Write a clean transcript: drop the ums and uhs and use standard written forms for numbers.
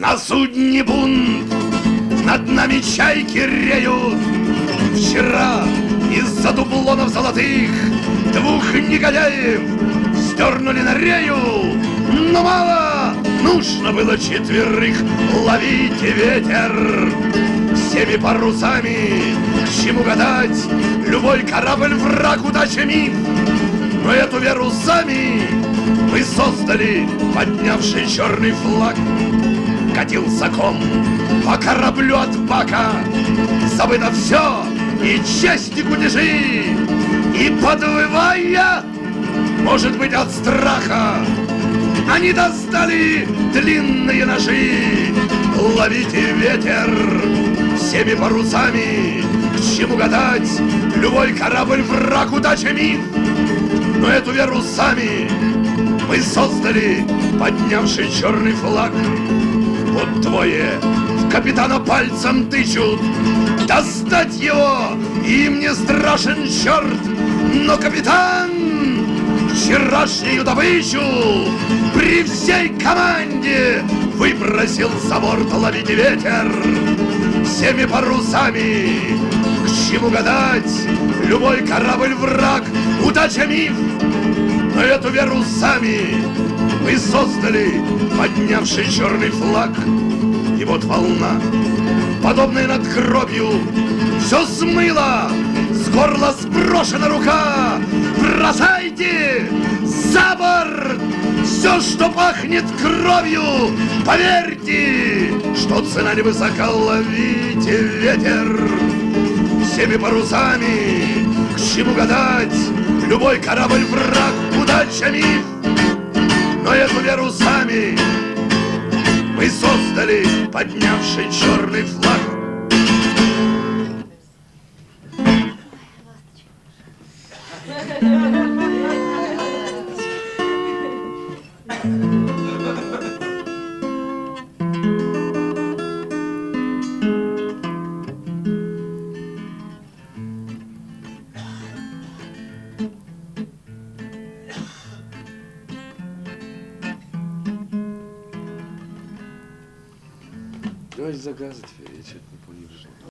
На судне бунт, над нами чайки реют. Вчера из-за дублонов золотых двух негодяев сдернули на рею. Но мало, нужно было четверых. Ловите ветер всеми парусами. К чему гадать, любой корабль враг, удача миф. Но эту веру сами мы создали, поднявший черный флаг. Катился ком по кораблю от бака, забыто все, и честь, и кутежи, и подвывая, может быть, от страха, они достали длинные ножи. Ловите ветер всеми парусами. К чему гадать, любой корабль враг, удача миф. Но эту веру сами мы создали, поднявший черный флаг. Вот двое в капитана пальцем тычут, достать его им не страшен черт. Но капитан вчерашнюю добычу при всей команде выбросил за борт. Ловите ветер всеми парусами. К чему гадать, любой корабль враг, удача миф. Но эту веру сами мы создали, поднявший черный флаг. И вот волна, подобная надгробью, все смыло, с горла сброшена рука. Бросайте за борт все, что пахнет кровью. Поверьте, что цена невысока. Ловите ветер всеми парусами. К чему гадать, любой корабль враг, удача миф. Но эту веру сами мы создали, поднявший черный флаг. Давай заказывать, я что-то не понял.